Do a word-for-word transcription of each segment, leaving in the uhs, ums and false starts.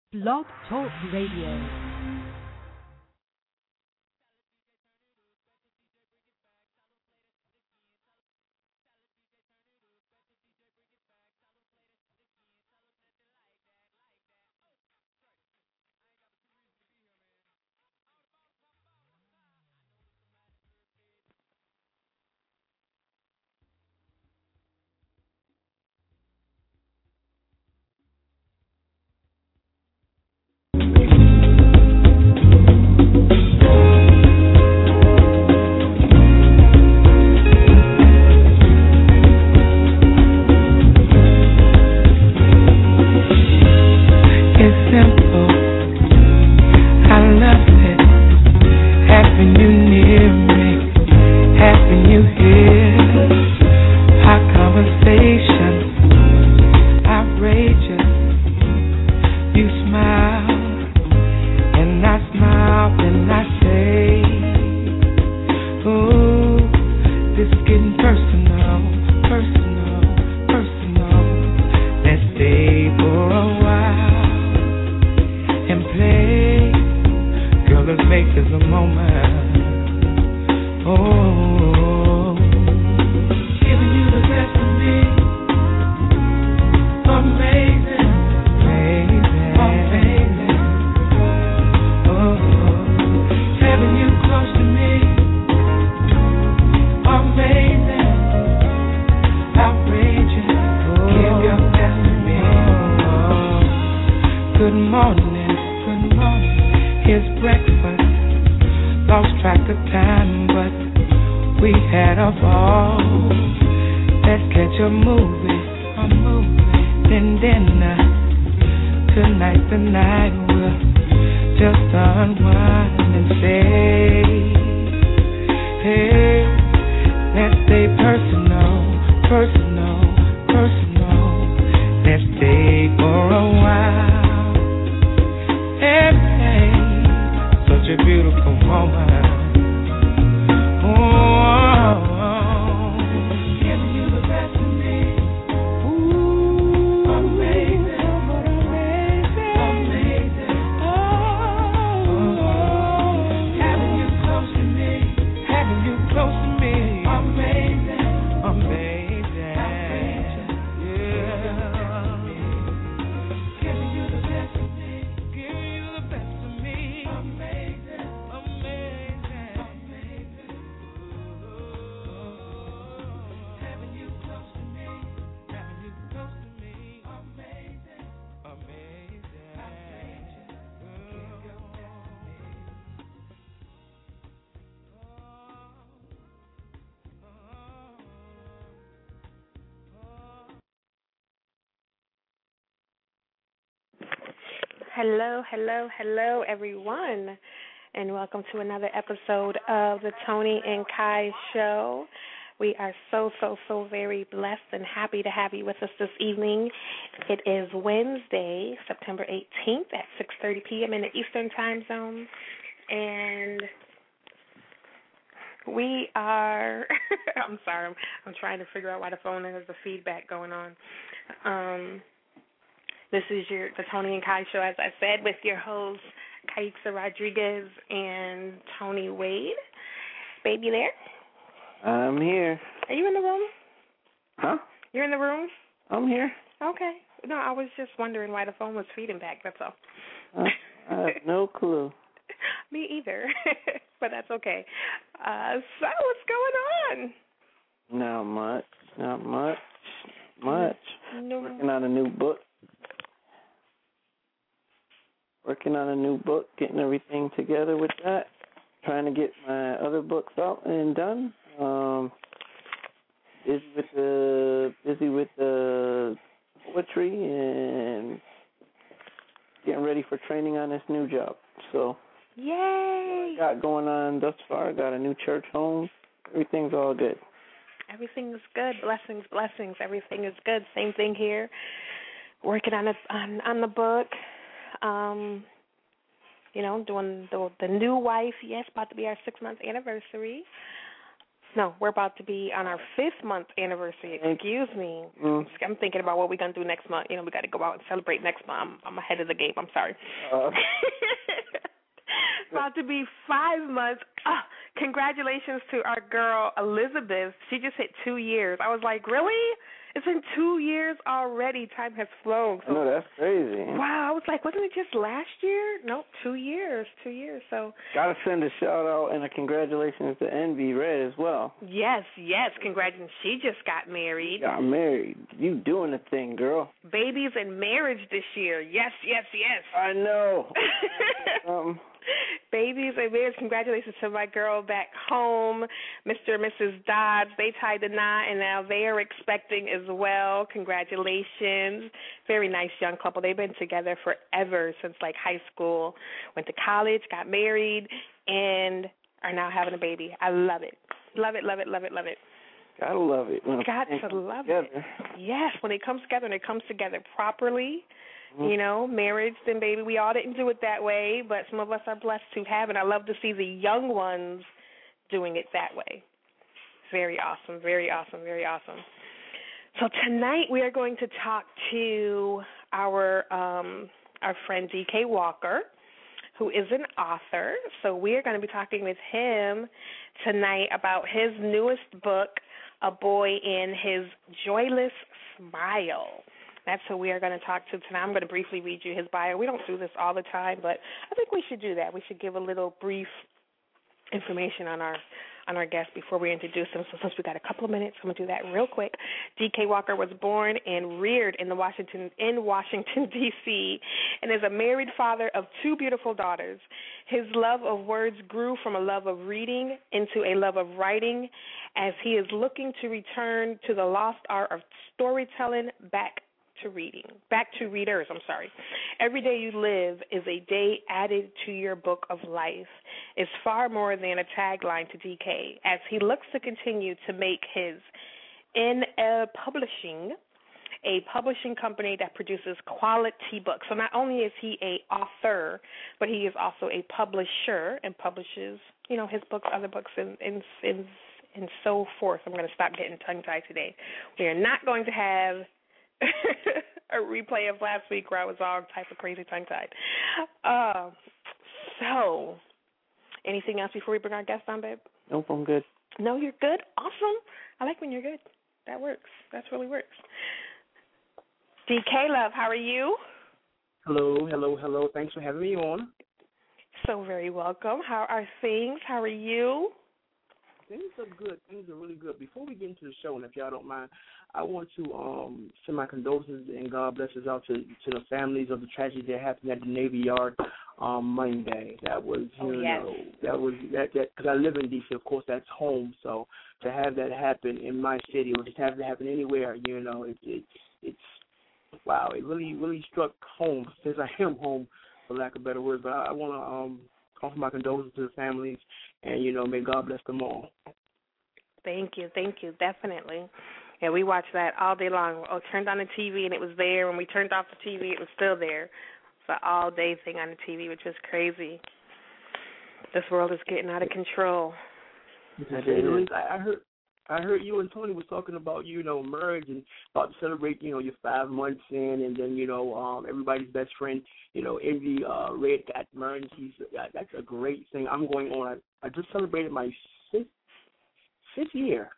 Blog Talk Radio. Hello, hello, hello, everyone, and welcome to another episode of the Tony and Kai Show. We are so, so, so very blessed and happy to have you with us this evening. It is Wednesday, September eighteenth at six thirty p.m. in the Eastern Time Zone, and we are, I'm sorry, I'm, I'm trying to figure out why the phone has the feedback going on. Um... This is your the Tony and Kai Show, as I said, with your hosts, Kaixa Rodriguez and Tony Wade. Baby, you there? I'm here. Are you in the room? Huh? You're in the room? I'm here. Okay. No, I was just wondering why the phone was feeding back, that's all. Uh, I have no clue. Me either, but that's okay. Uh, so what's going on? Not much. Not much. Much. No. Working on a new book. Working on a new book, getting everything together with that. Trying to get my other books out and done. Um, busy with the busy with the poetry and getting ready for training on this new job. So, yay! What I got going on thus far. I got a new church home. Everything's all good. Everything is good. Blessings, blessings. Everything is good. Same thing here. Working on it on on the book. Um, you know, doing the the new wife. Yes, about to be our six month anniversary. No, we're about to be on our fifth month anniversary. Excuse me. Mm. I'm thinking about what we're going to do next month. You know, we got to go out and celebrate next month. I'm, I'm ahead of the game. I'm sorry. Uh. About to be five months. Oh, congratulations to our girl, Elizabeth. She just hit two years. I was like, really? It's been two years already. Time has flown. So, no, that's crazy. Wow. I was like, wasn't it just last year? Nope, two years, two years. So got to send a shout-out and a congratulations to Envy Red as well. Yes, yes. Congratulations. She just got married. Got married. You doing the thing, girl. Babies and marriage this year. Yes, yes, yes. I know. um. Babies and marriage. Congratulations to my girl back home, Mister and Missus Dodds. They tied the knot, and now they are expecting as well. Congratulations. Very nice young couple. They've been together forever, since like high school. Went to college, got married, and are now having a baby. I love it. Love it, love it, love it, love it. Gotta love it. When Got to love together. it. Yes, when it comes together and it comes together properly. You know, marriage, then baby, we all didn't do it that way, but some of us are blessed to have, and I love to see the young ones doing it that way. Very awesome, very awesome, very awesome. So tonight we are going to talk to our um, our friend D K Walker, who is an author. So we are going to be talking with him tonight about his newest book, A Boy in His Joyless Smile. That's who we are going to talk to tonight. I'm going to briefly read you his bio. We don't do this all the time, but I think we should do that. We should give a little brief information on our on our guest before we introduce him. So since we got a couple of minutes, I'm going to do that real quick. D K Walker was born and reared in the Washington in Washington, D C, and is a married father of two beautiful daughters. His love of words grew from a love of reading into a love of writing, as he is looking to return to the lost art of storytelling back to reading, back to readers, I'm sorry. Every day you live is a day added to your book of life. It's far more than a tagline to D K, as he looks to continue to make his N L Publishing a publishing company that produces quality books. So not only is he a author, but he is also a publisher and publishes, you know, his books, other books, and and and, and so forth. I'm going to stop getting tongue-tied today. We are not going to have a replay of last week where I was all type of crazy tongue-tied. Uh, so, anything else before we bring our guest on, babe? Nope, I'm good. No, you're good? Awesome. I like when you're good. That works. That really works. D K, love, how are you? Hello, hello, hello. Thanks for having me on. So very welcome. How are things? How are you? Things are good. Things are really good. Before we get into the show, and if y'all don't mind, I want to um, send my condolences and God blesses out to, to the families of the tragedy that happened at the Navy Yard um, Monday. That was, you oh, yes. know, that was that that because I live in D C. Of course, that's home. So to have that happen in my city, or just have it happen anywhere, you know, it, it it's wow. It really really struck home since I am home, for lack of better words. But I, I want to um, offer my condolences to the families, and you know, may God bless them all. Thank you, thank you, definitely. Yeah, we watched that all day long. Oh, turned on the T V and it was there. When we turned off the T V, it was still there. It's an all-day thing on the T V, which is crazy. This world is getting out of control. I heard, I heard you and Tony was talking about, you know, marriage and about to celebrate, you know, your five months in, and then, you know, um, everybody's best friend, you know, Envy uh, Red got married. He's uh, that's a great thing. I'm going on. I, I just celebrated my fifth, fifth year.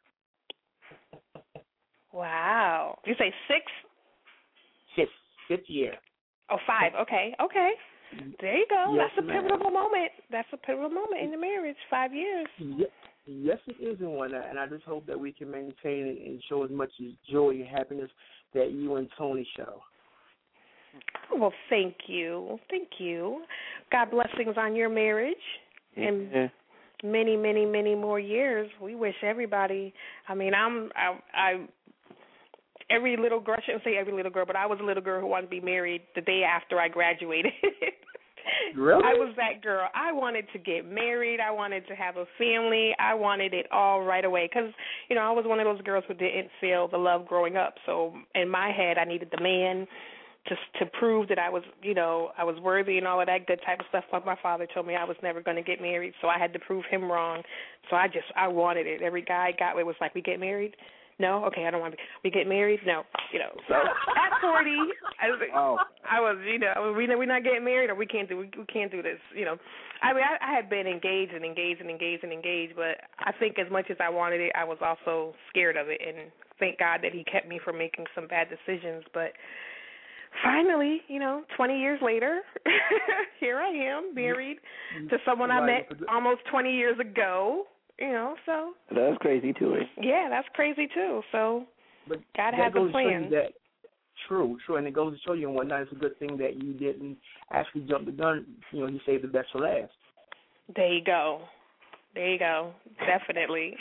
Wow. You say six? Fifth, fifth year. Oh, five. Okay, okay. There you go. Yes, That's a ma'am. pivotal moment. That's a pivotal moment in the marriage, five years. Yes, yes it is in one, and I just hope that we can maintain it and show as much as joy and happiness that you and Tony show. Well, thank you. Thank you. God blessings on your marriage. And yeah. many, many, many more years. We wish everybody, I mean, I'm, I, I every little girl, I shouldn't say every little girl, but I was a little girl who wanted to be married the day after I graduated. Really? I was that girl. I wanted to get married. I wanted to have a family. I wanted it all right away because, you know, I was one of those girls who didn't feel the love growing up. So in my head, I needed the man, just to prove that I was, you know, I was worthy and all of that good type of stuff. But my father told me I was never going to get married, so I had to prove him wrong. So I just, I wanted it. Every guy I got with was like, we get married? No? Okay, I don't want to be. We get married? No. You know, so at forty, I was, oh. I was you know, we, we're not getting married or we can't do, we, we can't do this, you know. I mean, I, I had been engaged and engaged and engaged and engaged, but I think as much as I wanted it, I was also scared of it, and thank God that he kept me from making some bad decisions. But finally, you know, twenty years later, here I am, married to someone I met almost twenty years ago, you know, so. That's crazy, too. Eh? Yeah, that's crazy, too. So but God had the plan. That, true, true, and it goes to show you and whatnot, it's a good thing that you didn't actually jump the gun. You know, you saved the best for last. There you go. There you go. Definitely.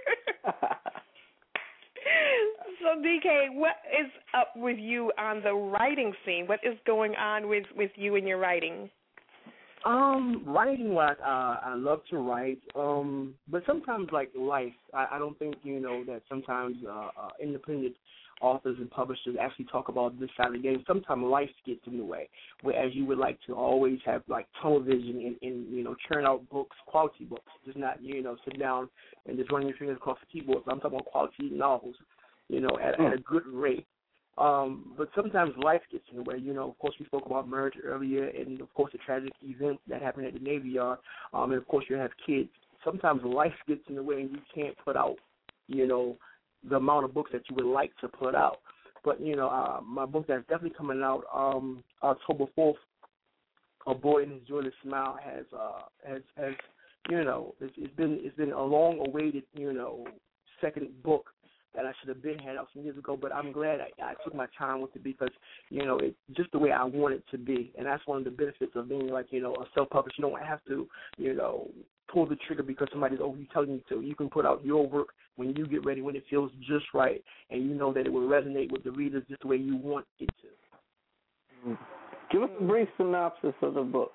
So, D K, what is up with you on the writing scene? What is going on with, with you and your writing? Um, writing wise, uh, I love to write. Um, but sometimes, like life, I, I don't think you know that sometimes uh, uh, independent authors and publishers actually talk about this side of the game. Sometimes life gets in the way, whereas you would like to always have like tunnel vision and, and you know churn out books, quality books, just not you know sit down and just run your fingers across the keyboard. So I'm talking about quality novels, you know, at, mm. at a good rate. Um, but sometimes life gets in the way. You know, of course, we spoke about marriage earlier, and of course, the tragic event that happened at the Navy Yard. Um, and of course, you have kids. Sometimes life gets in the way, and you can't put out, you know, the amount of books that you would like to put out. But you know, uh, my book that's definitely coming out um, October fourth, A Boy and His Joyless Smile, has uh, has has you know, it's, it's been it's been a long-awaited you know second book that I should have been had out some years ago, but I'm glad I, I took my time with it because, you know, it's just the way I want it to be. And that's one of the benefits of being like, you know, a self-publisher. You don't have to, you know, pull the trigger because somebody's over you telling you to. You can put out your work when you get ready, when it feels just right, and you know that it will resonate with the readers just the way you want it to. Give us a brief synopsis of the book.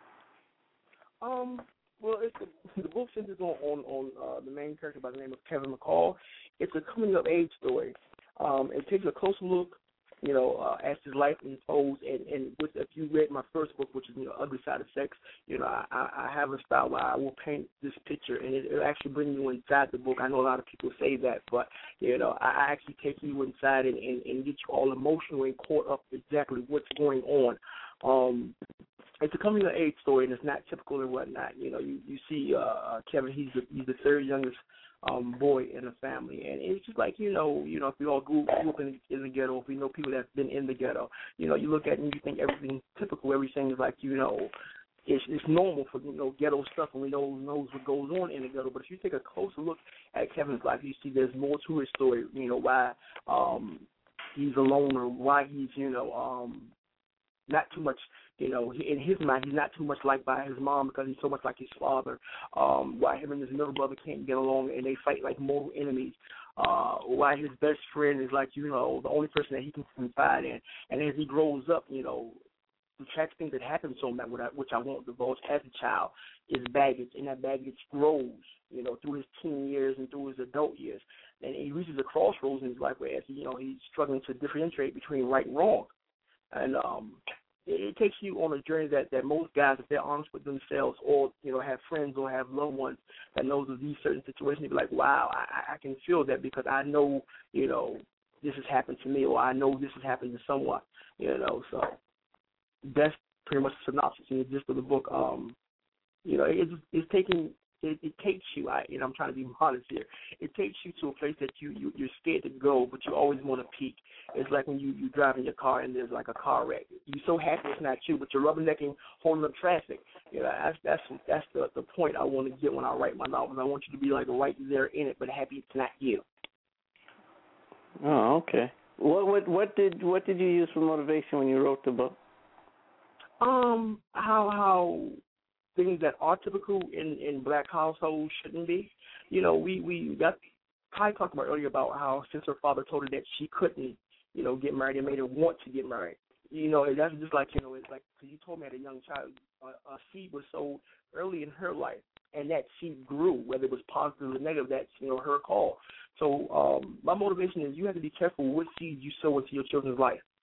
Um, well, it's the, the book centers on on, on uh, the main character by the name of Kevin McCall. It's a coming-of-age story. Um, it takes a close look, you know, uh, as his life unfolds. And, and with, if you read my first book, which is, you know, Ugly Side of Sex, you know, I, I have a style where I will paint this picture, and it, it'll actually bring you inside the book. I know a lot of people say that, but, you know, I, I actually take you inside and, and, and get you all emotional and caught up exactly what's going on. Um, it's a coming-of-age story, and it's not typical and whatnot. You know, you, you see uh, Kevin, he's the, he's the third youngest um, boy in the family, and it's just like, you know, you know, if we all grew, grew up in, in the ghetto, if we know people that's been in the ghetto, you know, you look at it and you think everything's typical, everything is like, you know, it's, it's normal for, you know, ghetto stuff, and we know knows what goes on in the ghetto. But if you take a closer look at Kevin's life, you see there's more to his story, you know, why um, he's a loner, why he's, you know, um, not too much, you know, in his mind, he's not too much liked by his mom because he's so much like his father. Um, why him and his middle brother can't get along and they fight like mortal enemies. Uh, why his best friend is like, you know, the only person that he can confide in. And as he grows up, you know, the tragic things that happen to him, that which I won't divulge as a child, is baggage, and that baggage grows, you know, through his teen years and through his adult years. And he reaches a crossroads in his life where, you know, he's struggling to differentiate between right and wrong. And um, it, it takes you on a journey that, that most guys, if they're honest with themselves, or you know, have friends or have loved ones that knows of these certain situations, they be like, "Wow, I, I can feel that because I know, you know, this has happened to me, or I know this has happened to someone." You know, so that's pretty much the synopsis and the gist of the book. Um, you know, it's it's taking. It, it takes you, I, and I'm trying to be honest here, it takes you to a place that you, you, you're scared to go, but you always want to peek. It's like when you, you drive in your car and there's like a car wreck. You're so happy it's not you, but you're rubbernecking, holding up traffic. You know, that's that's that's the, the point I want to get when I write my novels. I want you to be like right there in it, but happy it's not you. Oh, okay. What what what did what did you use for motivation when you wrote the book? Um, how how. Things that are typical in, in black households shouldn't be. You know, we, we got, Kai talked about earlier about how since her father told her that she couldn't, you know, get married and made her want to get married. You know, that's just like, you know, it's like, because you told me as a young child, a, a seed was sowed early in her life, and that seed grew, whether it was positive or negative, that's, you know, her call. So um, my motivation is you have to be careful what seeds you sow into your children's life.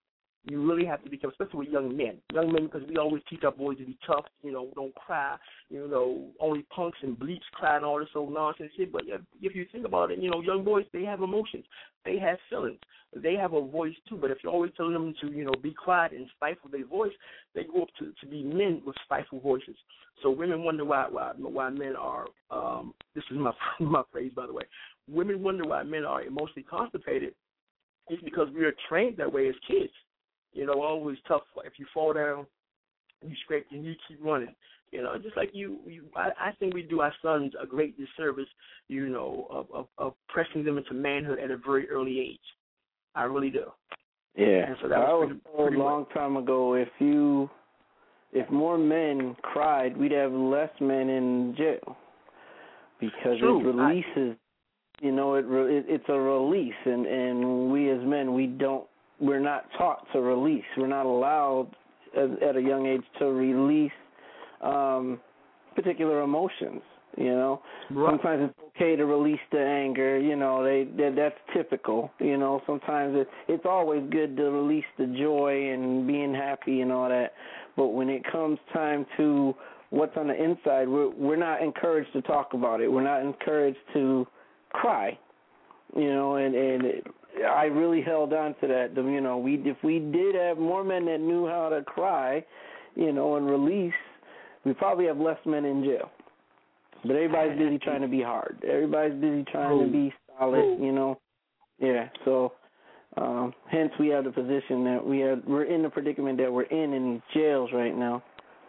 You really have to be careful, especially with young men. Young men, because we always teach our boys to be tough, you know, don't cry, you know, only punks and bleeps cry and all this old nonsense shit. But if, if you think about it, you know, young boys, they have emotions. They have feelings. They have a voice, too. But if you're always telling them to, you know, be quiet and stifle their voice, they grow up to, to be men with stifled voices. So women wonder why why, why men are, um, this is my, my phrase, by the way, women wonder why men are emotionally constipated. It's because we are trained that way as kids. You know, always tough. If you fall down, you scrape and you keep running. You know, just like you, you I, I think we do our sons a great disservice, you know, of, of, of pressing them into manhood at a very early age. I really do. Yeah. And so that I was was pretty, told pretty a long time ago, if you, if more men cried, we'd have less men in jail because True. it releases. I, you know, it, it it's a release, and, and we as men, we don't. We're not taught to release. We're not allowed at, at a young age to release um, particular emotions. You know, right. Sometimes it's okay to release the anger. You know, they, they that's typical. You know, sometimes it, it's always good to release the joy and being happy and all that. But when it comes time to what's on the inside, we're we're not encouraged to talk about it. We're not encouraged to cry. You know, and and. It, I really held on to that. You know, we if we did have more men that knew how to cry, you know, and release, we probably have less men in jail. But everybody's busy trying to be hard. Everybody's busy trying to be solid. You know, yeah. So, um, hence we have the position that we have. We're in the predicament that we're in in these jails right now.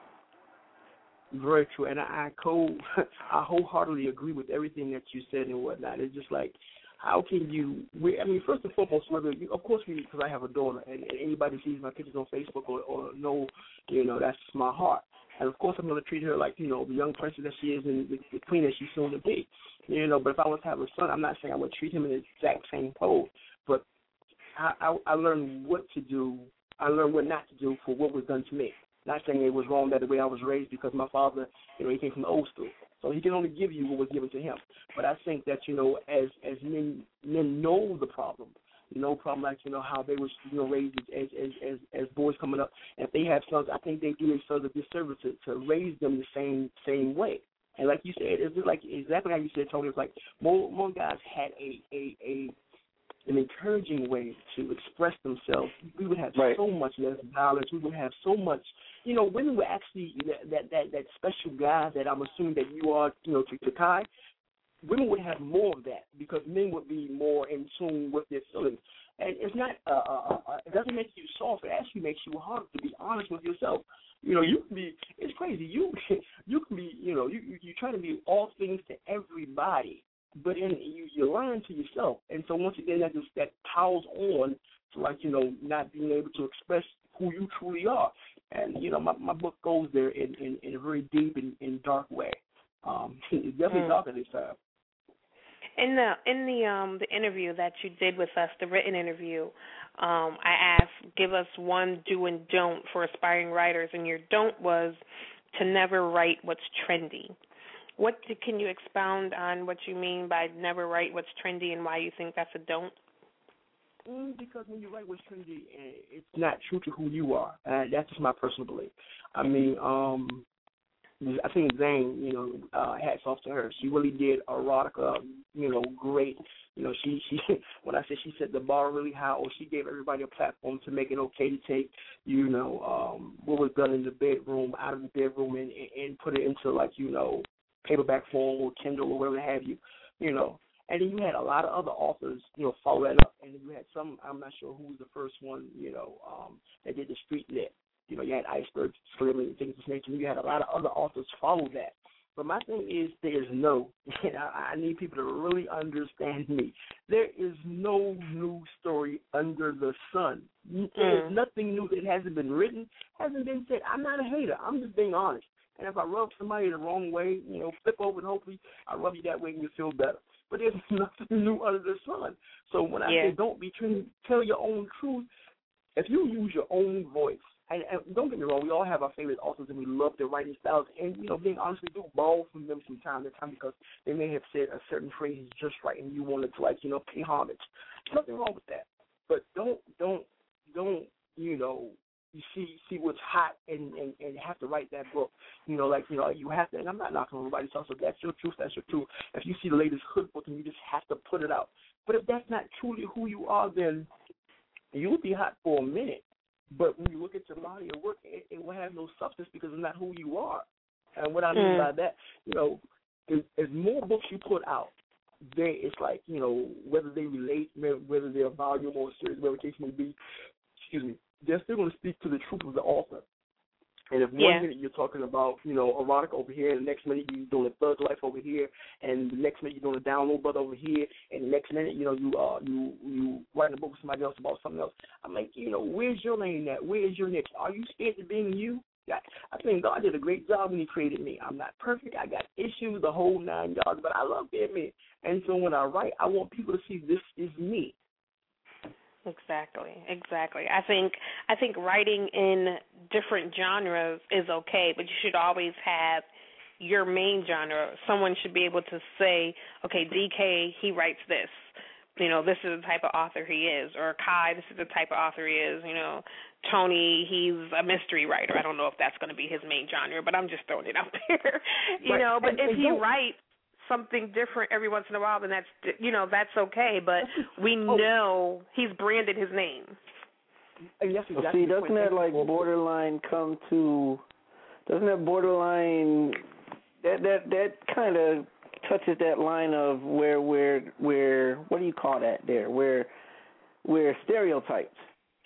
Very true, and I I, co- I wholeheartedly agree with everything that you said and whatnot. It's just like, how can you? We, I mean, first and foremost, whether you, of course, we because I have a daughter, and, and anybody sees my pictures on Facebook or, or know, you know, that's my heart. And of course, I'm going to treat her like, you know, the young princess that she is and the, the queen that she's soon to be. You know, but if I was to have a son, I'm not saying I would treat him in the exact same pose, but I, I, I learned what to do. I learned what not to do for what was done to me. Not saying it was wrong that the way I was raised, because my father, you know, he came from the old school. So he can only give you what was given to him. But I think that, you know, as as men men know the problem, no problem like, you know, how they were, you know, raised as as, as, as boys coming up. And if they have sons, I think they do their sons a disservice to, to raise them the same same way. And like you said, it's just like exactly how you said, Tony, it's like more more guys had a a, a an encouraging way to express themselves. We would have right. so much less violence. We would have so much, you know, women were actually that that that, that special guy that I'm assuming that you are, you know, to, to Kai. Women would have more of that because men would be more in tune with their feelings. And it's not, uh, uh, uh, it doesn't make you soft. It actually makes you hard to be honest with yourself. You know, you can be, it's crazy. You you can be, you know, you, you, you try to be all things to everybody, but in, you, you learn to yourself. And so once again, that just, that piles on to, like, you know, not being able to express who you truly are. And, you know, my, my book goes there in, in, in a very deep and, and dark way. Um, it's definitely mm. darker this time. In the in the um the interview that you did with us, the written interview, um, I asked, give us one do and don't for aspiring writers, and your don't was to never write what's trendy. What can you expound on what you mean by never write what's trendy and why you think that's a don't? Mm, because when you write what's trendy, it's not true to who you are. Uh, that's just my personal belief. I mean, um. I think Zane, you know, uh, hats off to her. She really did erotica, you know, great. You know, she, she when I said she set the bar really high, or she gave everybody a platform to make it okay to take, you know, um, what was done in the bedroom, out of the bedroom, and, and put it into, like, you know, paperback form or Kindle or whatever have you, you know. And then you had a lot of other authors, you know, follow that up. And then you had some, I'm not sure who was the first one, you know, um, that did the street lit. You know, you had Iceberg Slim and things of this nature. You had a lot of other authors follow that. But my thing is, there's no, and I, I need people to really understand me. There is no new story under the sun. Mm. There's nothing new that hasn't been written, hasn't been said. I'm not a hater. I'm just being honest. And if I rub somebody the wrong way, you know, flip over and hopefully I rub you that way and you feel better. But there's nothing new under the sun. So when I yeah. say don't be true, tell your own truth. If you use your own voice, And, and don't get me wrong, we all have our favorite authors and we love their writing styles. And, you know, being honest, we do borrow from them from time to time because they may have said a certain phrase just right and you wanted to, like, you know, pay homage. Nothing wrong with that. But don't, don't, don't you know, you see see what's hot and, and, and have to write that book. You know, like, you know, you have to, and I'm not knocking on nobody's else, so that's your truth, that's your truth. If you see the latest hood book and you just have to put it out. But if that's not truly who you are, then you'll be hot for a minute. But when you look at your body of work, it, it will have no substance because it's not who you are. And what I mean mm. by that, you know, is, as more books you put out, they, it's like, you know, whether they relate, whether they're a volume or a series, whatever the case may be, excuse me, they're still going to speak to the truth of the author. And if yeah. one minute you're talking about, you know, erotica over here, and the next minute you're doing a thug life over here, and the next minute you're doing a download brother over here, and the next minute, you know, you uh you you writing a book with somebody else about something else. I'm like, you know, where's your lane at? Where's your niche? Are you scared of being you? I think God did a great job when He created me. I'm not perfect. I got issues, the whole nine yards, but I love being me. And so when I write, I want people to see this is me. Exactly, exactly. I think I think writing in different genres is okay, but you should always have your main genre. Someone should be able to say, okay, D K, he writes this. You know, this is the type of author he is. Or Kai, this is the type of author he is. You know, Tony, he's a mystery writer. I don't know if that's going to be his main genre, but I'm just throwing it out there. you right. know, but and, if and he writes something different every once in a while, then that's, you know, that's okay. But we oh. know he's branded his name. Yes, exactly. Well, see, doesn't that like borderline come to? Doesn't that borderline that that that kind of touches that line of where where where what do you call that there? Where where stereotypes.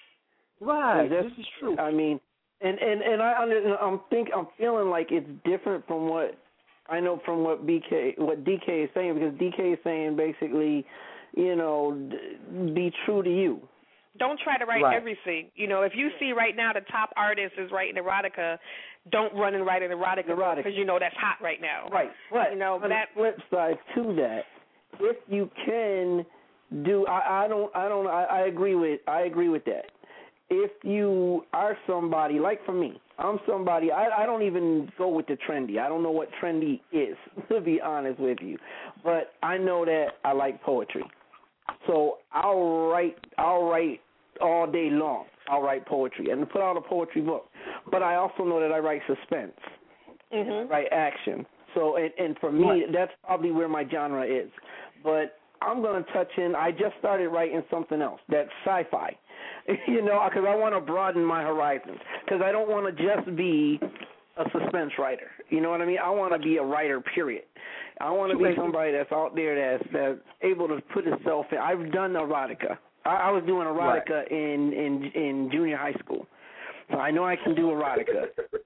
Right. This is true. I mean, and and and I I'm think I'm feeling like it's different from what I know from what B K what D K is saying, because D K is saying basically, you know, d- be true to you. Don't try to write right. everything. You know, if you see right now the top artist is writing erotica, don't run and write an erotica because you know that's hot right now. Right. But you know, on that the flip side to that, if you can do, I, I don't, I don't, I, I agree with, I agree with that. If you are somebody, like for me, I'm somebody, I, I don't even go with the trendy. I don't know what trendy is, to be honest with you. But I know that I like poetry. So I'll write, I'll write all day long. I'll write poetry and put out a poetry book. But I also know that I write suspense, mm-hmm. and I write action. So, and, and for me, right. that's probably where my genre is. But I'm going to touch in, I just started writing something else, that's sci-fi, you know, because I want to broaden my horizons, because I don't want to just be a suspense writer, you know what I mean? I want to be a writer, period. I want to be somebody that's out there that's, that's able to put itself in. I've done erotica. I, I was doing erotica right. in, in, in junior high school, so I know I can do erotica.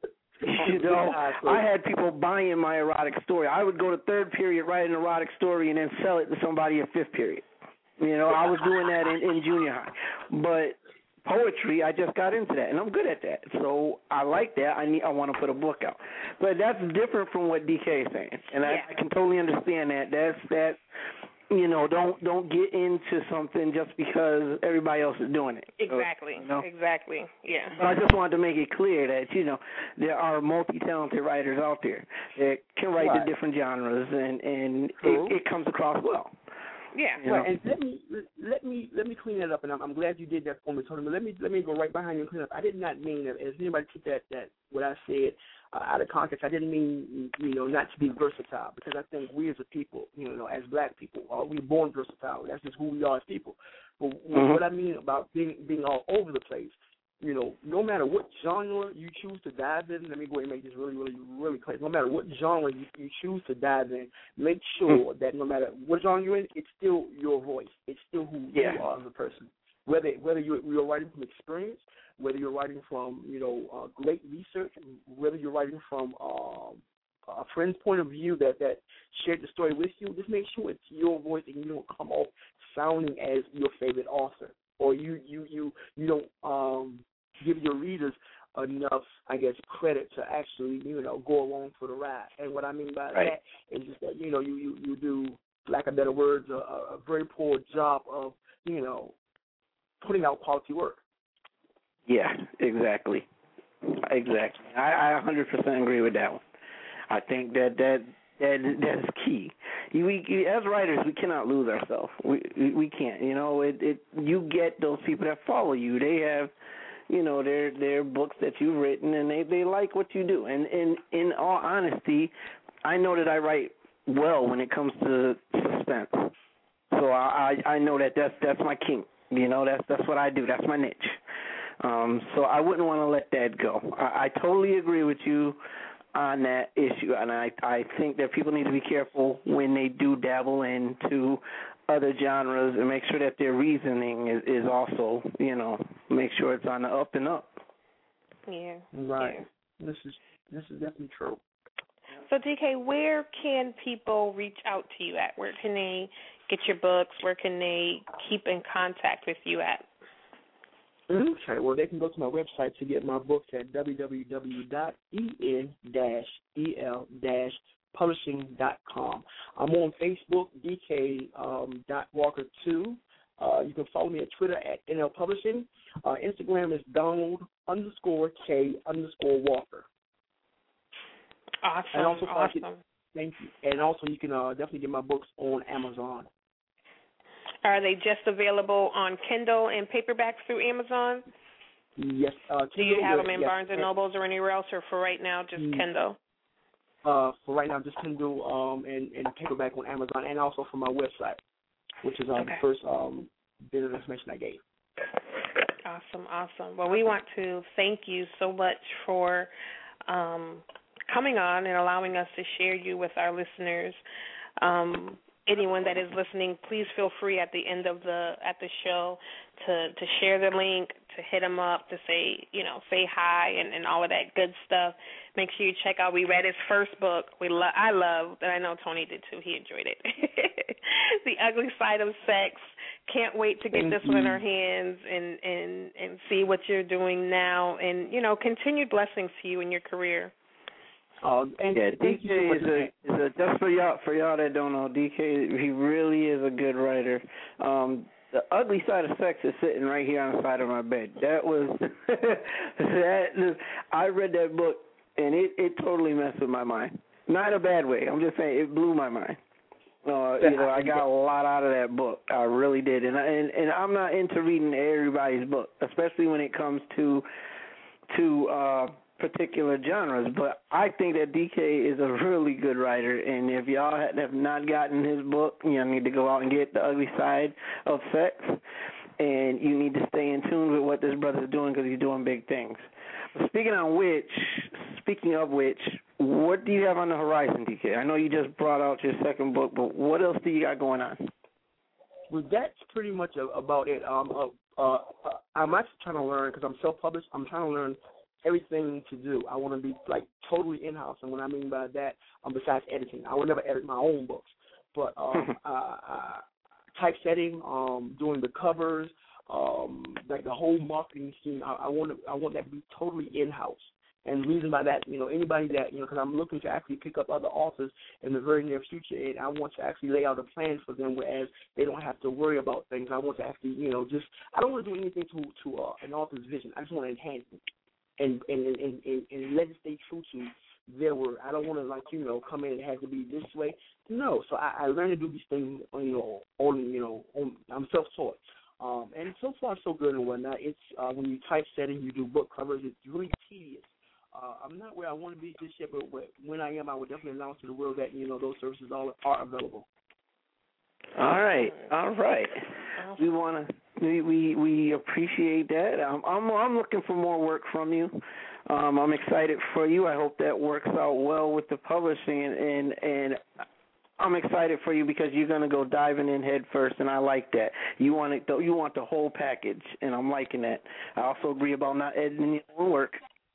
You know, I had people buying my erotic story. I would go to third period, write an erotic story, and then sell it to somebody in fifth period. You know, I was doing that in, in junior high. But poetry, I just got into that, and I'm good at that. So I like that. I need, I want to put a book out. But that's different from what D K is saying, and yeah. I, I can totally understand that. That's that. You know, don't don't get into something just because everybody else is doing it. Exactly. So, you know? Exactly. Yeah. But I just wanted to make it clear that, you know, there are multi-talented writers out there that can write right. the different genres, and, and it, it comes across well. Yeah. You know? Right. And let me let me let me clean that up, and I'm, I'm glad you did that for me, Tony. But let me let me go right behind you and clean up. I did not mean that. As anybody took that that what I said uh, out of context, I didn't mean, you know, not to be versatile, because I think we as a people, you know, as black people, uh, we're born versatile. That's just who we are as people. But mm-hmm. what I mean about being being all over the place, you know, no matter what genre you choose to dive in, let me go ahead and make this really, really, really clear. No matter what genre you, you choose to dive in, make sure that no matter what genre you're in, it's still your voice. It's still who yeah. you are as a person. Whether whether you're, you're writing from experience, whether you're writing from, you know, uh, great research, whether you're writing from um, a friend's point of view that, that shared the story with you, just make sure it's your voice and you don't come off sounding as your favorite author. Or you you you you don't um, give your readers enough, I guess, credit to actually, you know, go along for the ride. And what I mean by right. that is just that, you know, you, you, you do, lack of better words, a, a very poor job of, you know, putting out quality work. Yeah, exactly. Exactly. I, I one hundred percent agree with that one. I think that that That that's key. We, as writers, we cannot lose ourselves. We we can't. You know, it, it. You get those people that follow you. They have, you know, they're they're books that you've written, and they, they like what you do. And, and in all honesty, I know that I write well when it comes to suspense. So I I, I know that that's that's my kink. You know, that's that's what I do. That's my niche. Um, so I wouldn't want to let that go. I, I totally agree with you on that issue, and I I think that people need to be careful when they do dabble into other genres and make sure that their reasoning is, is also, you know, make sure it's on the up and up. Yeah. Right. Yeah. This is this is definitely true. So, D K, where can people reach out to you at? Where can they get your books? Where can they keep in contact with you at? Okay, well, they can go to my website to get my books at w w w dot e n dash e l dash publishing dot com. I'm on Facebook, D K um, dot Walker two. Uh, you can follow me at Twitter at N L Publishing. Uh, Instagram is Donald underscore K underscore Walker. Awesome, and also, awesome. Get, thank you. And also, you can uh, definitely get my books on Amazon. Are they just available on Kindle and paperbacks through Amazon? Yes. Uh, Do you have them in yes. Barnes and Nobles or anywhere else, or for right now, just mm. Kindle? Uh, for right now, just Kindle um, and, and paperback on Amazon, and also from my website, which is uh, okay. the first um, bit of information I gave. Awesome, awesome. Well, we want to thank you so much for um, coming on and allowing us to share you with our listeners. Um, anyone that is listening, please feel free at the end of the at the show to, to share the link, to hit them up, to say, you know, say hi and, and all of that good stuff. Make sure you check out. We read his first book. We lo- I love, and I know Tony did too. He enjoyed it. The Ugly Side of Sex. Can't wait to get Thank this you. one in our hands and, and, and see what you're doing now. And, you know, continued blessings to you in your career. Uh, and yeah, D K is a, is a just for y'all for y'all that don't know, D K, he really is a good writer. Um, the Ugly Side of Sex is sitting right here on the side of my bed. That was that. I read that book and it, it totally messed with my mind. Not in a bad way. I'm just saying it blew my mind. Uh, you know, I got a lot out of that book. I really did, and I, and and I'm not into reading everybody's book, especially when it comes to to. Uh, particular genres, but I think that D K is a really good writer, and if y'all have not gotten his book, you need to go out and get The Ugly Side of Sex, and you need to stay in tune with what this brother's doing because he's doing big things. But speaking on which, speaking of which, what do you have on the horizon, D K? I know you just brought out your second book, but what else do you got going on? Well, that's pretty much about it. Um, uh, uh, I'm actually trying to learn, because I'm self-published, I'm trying to learn everything to do. I want to be like totally in-house, and what I mean by that, um, besides editing, I would never edit my own books, but um, uh, uh, typesetting, um, doing the covers, um, like the whole marketing scheme. I, I want to, I want that to be totally in-house. And the reason by that, you know, anybody that, you know, because I'm looking to actually pick up other authors in the very near future, and I want to actually lay out a plan for them, whereas they don't have to worry about things. I want to actually, you know, just, I don't want to do anything to to uh, an author's vision. I just want to enhance it. And and, and and and let it stay true to their word. I don't want to, like, you know, come in and it has to be this way. No. So I, I learned to do these things, you know, on, you know, on, I'm self-taught. Um, and so far so good and whatnot. It's uh, when you typesetting, you do book covers. It's really tedious. Uh, I'm not where I want to be just yet, but when I am, I will definitely announce to the world that, you know, those services all are available. All right, all right. We want to. We, we we appreciate that. Um, I'm I'm looking for more work from you. Um, I'm excited for you. I hope that works out well with the publishing, and and, and I'm excited for you because you're going to go diving in head first, and I like that. You want it. You want the whole package, and I'm liking that. I also agree about not editing your own work.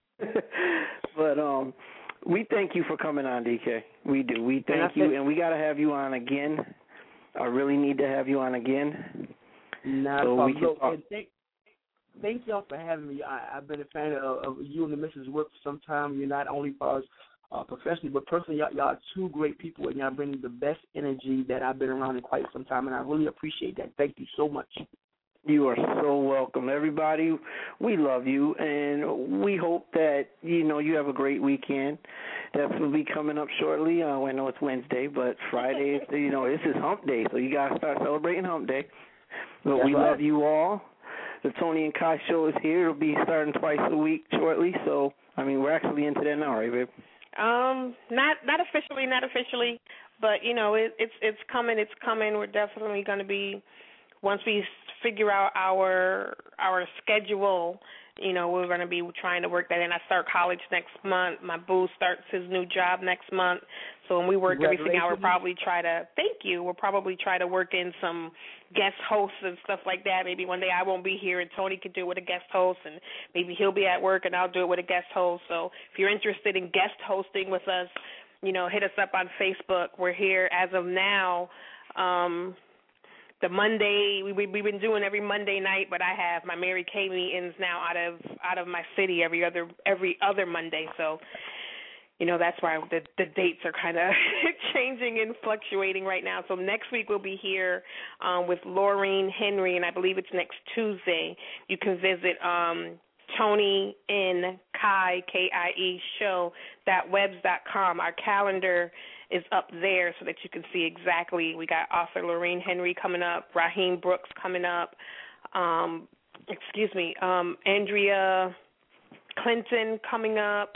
But um, we thank you for coming on, D K. We do. We thank you, and we got to have you on again. I really need to have you on again. Not so a we problem. can Look, thank, thank y'all for having me. I, I've been a fan of, of you and the Missus work for some time. You're not only for us uh, professionally, but personally, y'all, y'all are two great people, and y'all bring the best energy that I've been around in quite some time, and I really appreciate that. Thank you so much. You are so welcome. Everybody, we love you, and we hope that, you know, you have a great weekend. That will be coming up shortly. Uh, I know it's Wednesday, but Friday, you know, this is hump day, so you got to start celebrating hump day. But That's we right. love you all. the Tony and Kai show is here. It'll be starting twice a week shortly. So, I mean, we're actually into that now, right, babe? Um, not not officially, not officially, but you know, it, it's it's coming, it's coming. We're definitely going to be, once we figure out our our schedule, you know, we're going to be trying to work that in. I start college next month. My boo starts his new job next month. So when we work everything out, we'll probably try to, thank you, we'll probably try to work in some guest hosts and stuff like that. Maybe one day I won't be here and Tony could do it with a guest host, and maybe he'll be at work and I'll do it with a guest host. So if you're interested in guest hosting with us, you know, hit us up on Facebook. We're here as of now. Um, the Monday, we, we, we've been doing every Monday night, but I have my Mary Kay meetings now out of out of my city every other every other Monday. So, you know, that's why the, the dates are kind of changing and fluctuating right now. So next week we'll be here um, with Laureen Henry, and I believe it's next Tuesday. You can visit um, Tony and Kai, K I E, show, dot webs dot com. Our calendar is up there so that you can see exactly. We got author Laureen Henry coming up, Raheem Brooks coming up, um, excuse me, um, Andrea Clinton coming up,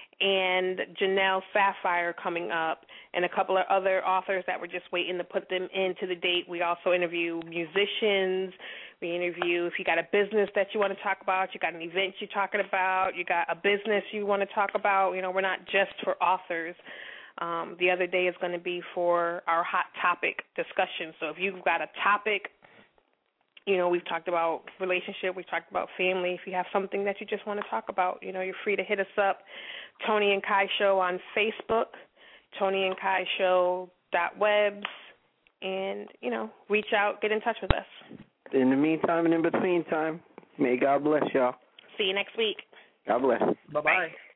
and Janelle Sapphire coming up, and a couple of other authors that we're just waiting to put them into the date. We also interview musicians. We interview if you got a business that you want to talk about, you got an event you're talking about, you got a business you want to talk about. You know, we're not just for authors. Um, the other day is going to be for our hot topic discussion. So if you've got a topic, you know, we've talked about relationship, we've talked about family. If you have something that you just want to talk about, you know, you're free to hit us up. Tony and Kai Show on Facebook, Tony and Kai Show dot webs, and, you know, reach out, get in touch with us. In the meantime and in between time, may God bless y'all. See you next week. God bless. Bye-bye.